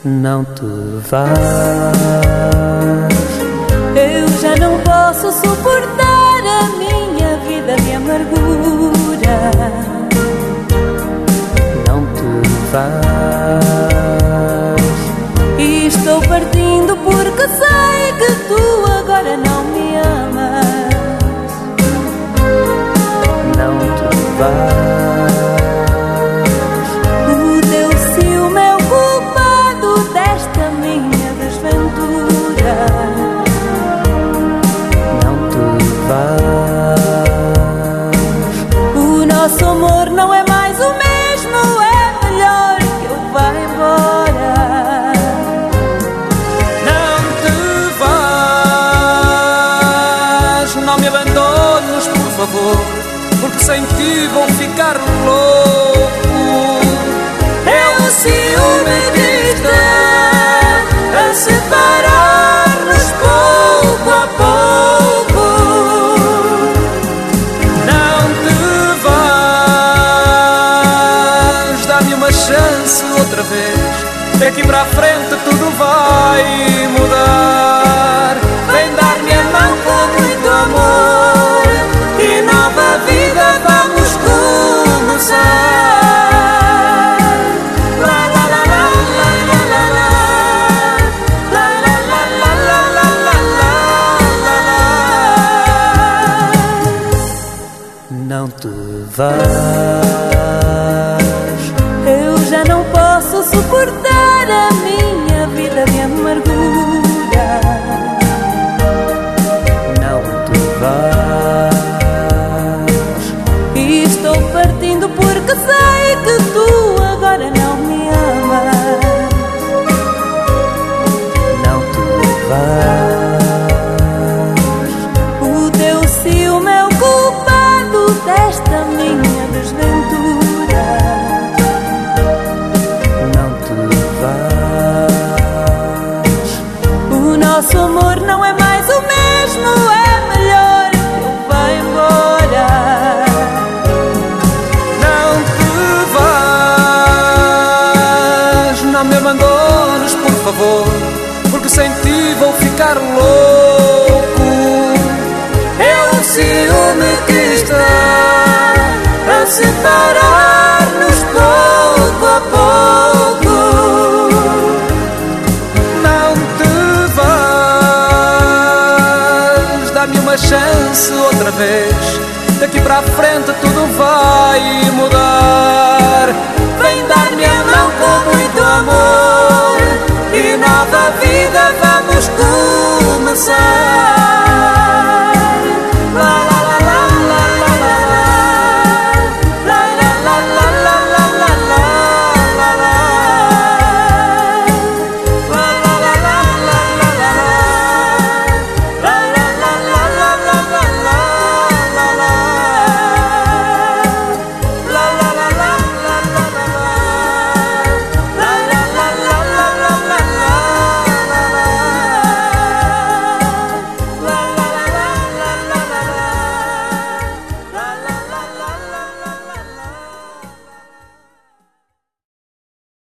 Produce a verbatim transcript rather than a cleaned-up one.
não te vás. Eu já não posso suportar a minha vida de amargura. Não te vás. E estou partindo porque sei que tu agora não me amas. Não te vás. O teu ciúme é o culpado desta minha desventura. Não te vás. O nosso amor não é mais o mesmo, é melhor que eu vá embora. Não te vás, não me abandones, por favor, porque sem ti vou ficar louco. É o ciúme que está a separar-nos pouco a pouco. Não te vás, dá-me uma chance outra vez. Daqui para a frente tudo vai mudar.